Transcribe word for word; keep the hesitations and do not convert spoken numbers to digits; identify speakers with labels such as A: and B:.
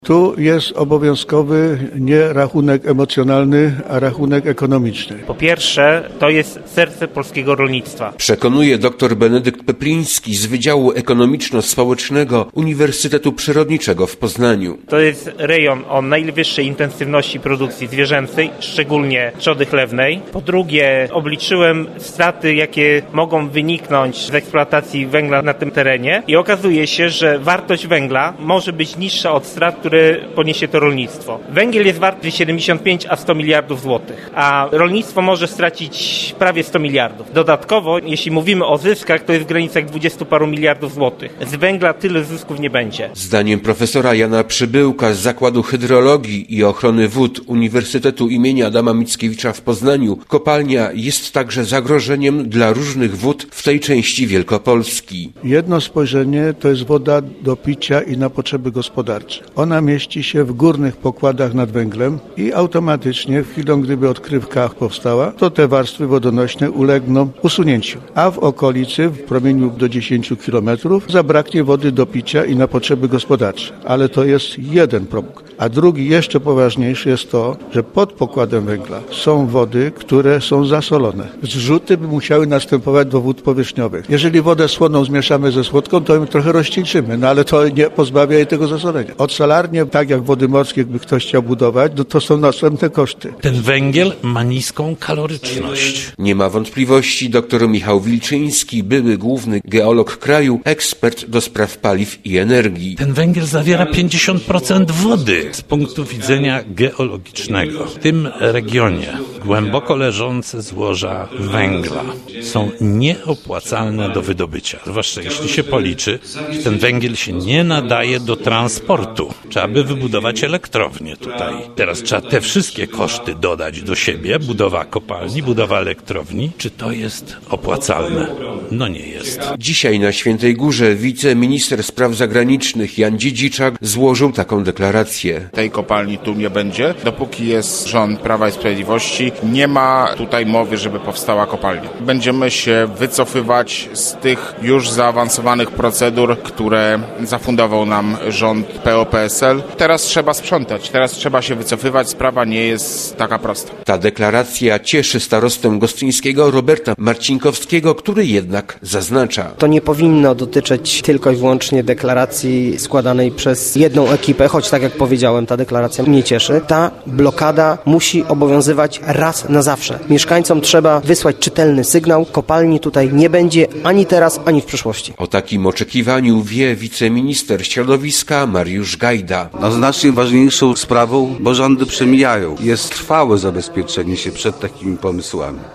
A: Tu jest obowiązkowy nie rachunek emocjonalny, a rachunek ekonomiczny.
B: Po pierwsze, to jest serce polskiego rolnictwa.
C: Przekonuje dr Benedykt Pepliński z Wydziału Ekonomiczno-Społecznego Uniwersytetu Przyrodniczego w Poznaniu.
B: To jest rejon o najwyższej intensywności produkcji zwierzęcej, szczególnie trzody chlewnej. Po drugie, obliczyłem straty, jakie mogą wyniknąć z eksploatacji węgla na tym terenie i okazuje się, że wartość węgla może być niższa od strat, które poniesie to rolnictwo. Węgiel jest warty siedemdziesiąt pięć a sto miliardów złotych, a rolnictwo może stracić prawie sto miliardów. Dodatkowo, jeśli mówimy o zyskach, to jest w granicach dwudziestu paru miliardów złotych. Z węgla tyle zysków nie będzie.
C: Zdaniem profesora Jana Przybyłka z Zakładu Hydrologii i Ochrony Wód Uniwersytetu imienia Adama Mickiewicza w Poznaniu, kopalnia jest także zagrożeniem dla różnych wód w tej części Wielkopolski.
A: Jedno spojrzenie to jest woda do picia i na potrzeby gospodarcze. Ona mieści się w górnych pokładach nad węglem i automatycznie w chwilę, gdyby odkrywka powstała, to te warstwy wodonośne ulegną usunięciu. A w okolicy, w promieniu do dziesięciu kilometrów, zabraknie wody do picia i na potrzeby gospodarcze. Ale to jest jeden problem. A drugi, jeszcze poważniejszy jest to, że pod pokładem węgla są wody, które są zasolone. Zrzuty by musiały następować do wód powierzchniowych. Jeżeli wodę słoną zmieszamy ze słodką, to ją trochę rozcieńczymy, no ale to nie pozbawia jej tego zasolenia. Odsalarnie, tak jak wody morskie, jakby ktoś chciał budować, no to są następne koszty.
D: Ten węgiel ma niską kaloryczność.
C: Nie ma wątpliwości dr Michał Wilczyński, były główny geolog kraju, ekspert do spraw paliw i energii.
D: Ten węgiel zawiera pięćdziesiąt procent wody. Z punktu widzenia geologicznego w tym regionie głęboko leżące złoża węgla są nieopłacalne do wydobycia. Zwłaszcza jeśli się policzy, że ten węgiel się nie nadaje do transportu. Trzeba by wybudować elektrownię tutaj. Teraz trzeba te wszystkie koszty dodać do siebie. Budowa kopalni, budowa elektrowni. Czy to jest opłacalne? No nie jest.
C: Dzisiaj na Świętej Górze wiceminister spraw zagranicznych Jan Dziedziczak złożył taką deklarację.
E: Tej kopalni tu nie będzie. Dopóki jest rząd Prawa i Sprawiedliwości, nie ma tutaj mowy, żeby powstała kopalnia. Będziemy się wycofywać z tych już zaawansowanych procedur, które zafundował nam rząd P O P S L. Teraz trzeba sprzątać, teraz trzeba się wycofywać. Sprawa nie jest taka prosta.
C: Ta deklaracja cieszy starostę gostyńskiego Roberta Marcinkowskiego, który jednak zaznacza.
F: To nie powinno dotyczyć tylko i wyłącznie deklaracji składanej przez jedną ekipę, choć tak jak powiedziałem, ta deklaracja mnie cieszy. Ta blokada musi obowiązywać raz na zawsze. Mieszkańcom trzeba wysłać czytelny sygnał. Kopalni tutaj nie będzie ani teraz, ani w przyszłości.
C: O takim oczekiwaniu wie wiceminister środowiska Mariusz Gajda.
G: No, znacznie ważniejszą sprawą, bo rządy przemijają, jest trwałe zabezpieczenie się przed takimi pomysłami.